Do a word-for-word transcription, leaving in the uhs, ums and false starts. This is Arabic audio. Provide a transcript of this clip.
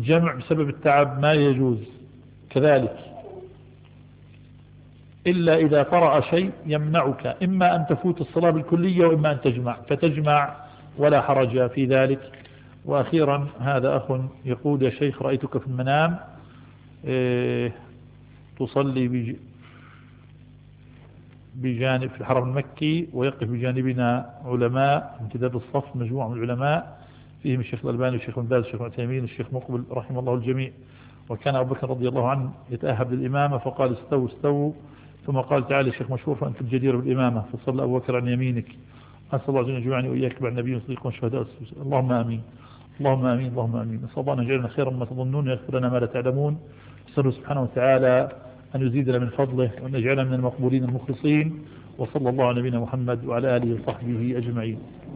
الجمع بسبب التعب ما يجوز كذلك، إلا إذا طرأ شيء يمنعك، إما أن تفوت الصلاة بالكلية وإما أن تجمع، فتجمع ولا حرج في ذلك. وأخيرا هذا أخ يقول: يا شيخ رأيتك في المنام إيه تصلي بج... بجانب في الحرم المكي، ويقف بجانبنا علماء امتداد الصف، مجموعة من العلماء فيهم الشيخ الألباني والشيخ بن باز والشيخ عثيمين والشيخ مقبل رحمه الله الجميع. وكان أبو بكر رضي الله عنه يتأهب للإمامة فقال: استووا استووا، ثم قال: تعالى الشيخ مشهور فأنت الجدير بالإمامة، فصلى أبو بكر عن يمينك. أسأل الله أن يجمعني وإياك بعد النبي والصديق والشهداء. اللهم آمين، اللهم آمين، اللهم آمين. نسأل الله أن يجعلنا خيرا ما تظنون ويغفر لنا ما لا تعلمون. نسأله سبحانه وتعالى أن يزيدنا من فضله وأن يجعلنا من المقبولين المخلصين. وصلى الله على نبينا محمد وعلى آله وصحبه أجمعين.